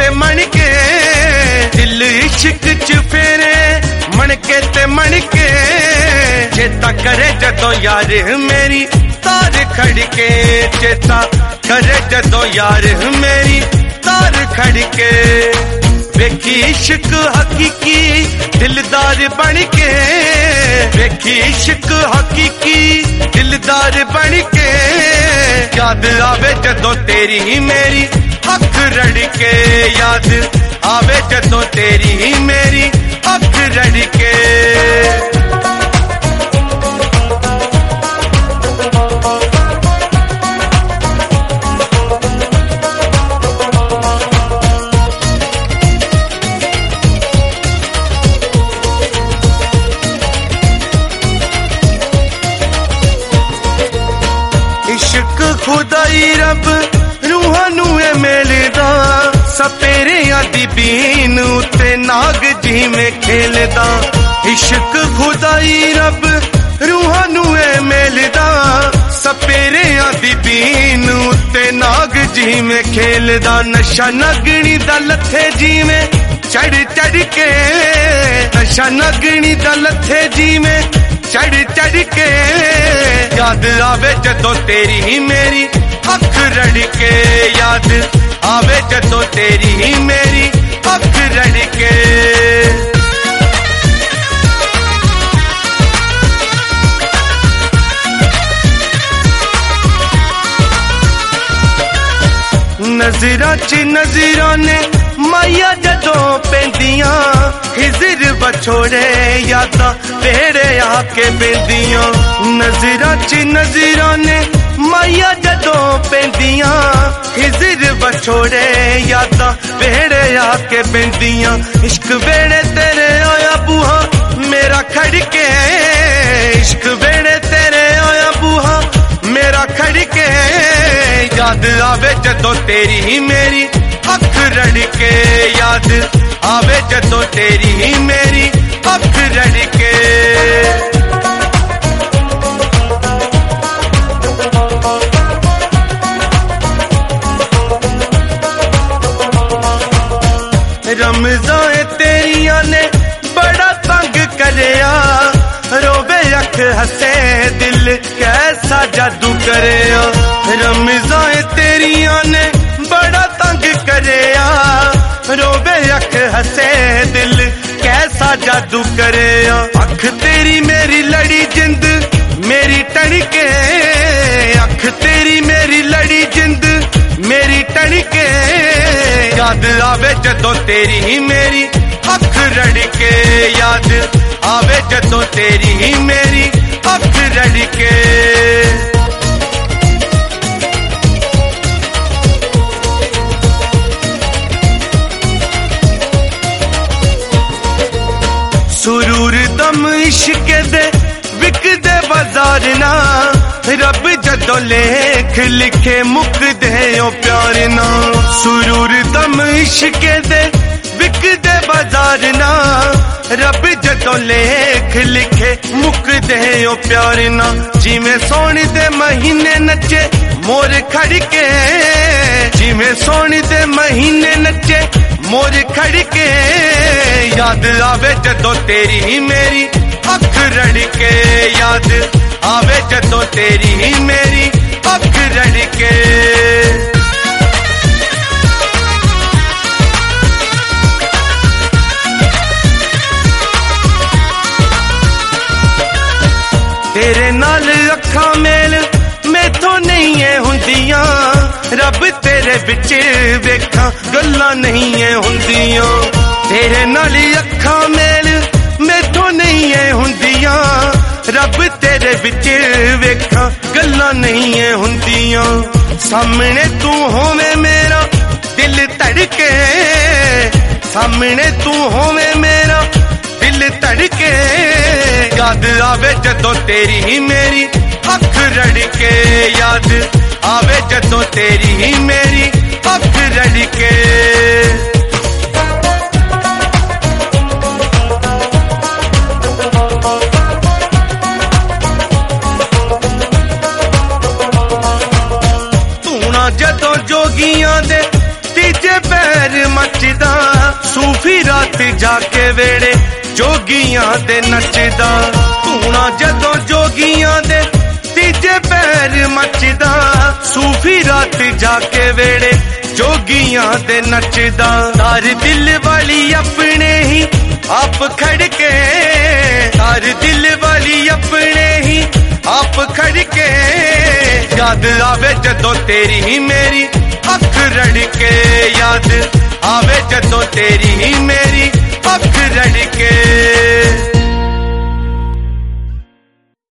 ते मणके दिल इश्क च फेरे मणके ते मणके चेता करे जदों यार मेरी तार खड़के चेता करे जदों यार मेरी तार खड़के वेखी इश्क हकीकी दिलदार बनके वेखी इश्क हकीकी दिलदार बनके याद आवे जदों तेरी मेरी अख रड़के याद आवे जदों तेरी मेरी अख रड़के इश्क खुदाई रब रूहां नू मेलदा सपेरे आदि बीन उते नाग जिवें खेलदा इश्क खुदाई रब रूहां नू मेलदा सपेरे आदि बीन उते नाग जिवें खेलदा नशा नगनी दा लथे जिवें चढ़ चढ़ के नशा नगनी दा लथे जिवें चढ़ चढ़ के याद आवे जदों तेरी मेरी अख रड़के याद आवे जदों तेरी मेरी अख रड़के नजरां च नजरां ने माया जदों पेंदियां हिजर बछोड़े यादां तेरे आके पेंदियां नजरां च नजरां ने माया जदों पेंदियां हिजर बछोड़े यादां तेरे आके पेंदियां इश्क वेड़े तेरे आया बूहा मेरा खड़के इश्क वेड़े तेरे आया बूहा मेरा खड़के याद आवे जदों तेरी मेरी अख रड़के याद आवे जदों तेरी मेरी अख रड़के रमज़ां तेरिया ने बड़ा तंग करया रोवे अख हसे दिल कैसा जादू करया रमज़ां तेरिया ने बड़ा तंग करया रोवे अख हसे दिल कैसा जादू करया अख तेरी मेरी लड़ी जिंद मेरी टणके अख तेरी मेरी लड़ी जिंद मेरी टणके याद आवे जदों तेरी मेरी अख रड़के याद आवे जदों तेरी मेरी अख रड़के सुरूर दम इश्क दे विकदे बाजार ना रब जदों लेख लिखे मुक दे ओ प्यार ना सुरूर दम इश्क दे विकदे बाजार ना रब जदों लेख लिखे मुक दे ओ प्यार ना जिवें सोनी दे महीने नचे मोर खड़के जिवें सोनी दे महीने नचे मोर खड़के याद आवे जदों तेरी मेरी अख रड़के याद आवे जदों तेरी मेरी अख रड़के तेरे नाल अखां मेल मैथों नहीं है हुंदियां रब तेरे विच वेखां गल्लां नहीं है हुंदियां तेरे नाल अखां मेल मैथों नहीं है हुंदियां रब तेरे विच वेखां गल्लां नहीं है हुंदियां सामने तू होवे मेरा दिल धड़के सामने तू होवे मेरा दिल धड़के याद आवे जदों तेरी मेरी अख रड़के याद आवे जदों तेरी मेरी अख रड़के तू ना जदों जोगियां दे तीजे तीजे पैर मचदा सूफी रात जाके वेड़े जोगियां दे नचदा धूना जदों जोगियां दे तीजे पैर मचदा सूफी रात जाके वेड़े जोगियां दे नचदा तार दिल वाली अपने ही आप खड़के तार दिल वाली अपने ही आप खड़के याद आवे जदों तेरी ही मेरी अख रड़के याद आवे जदों तेरी ही मेरी अख रड़के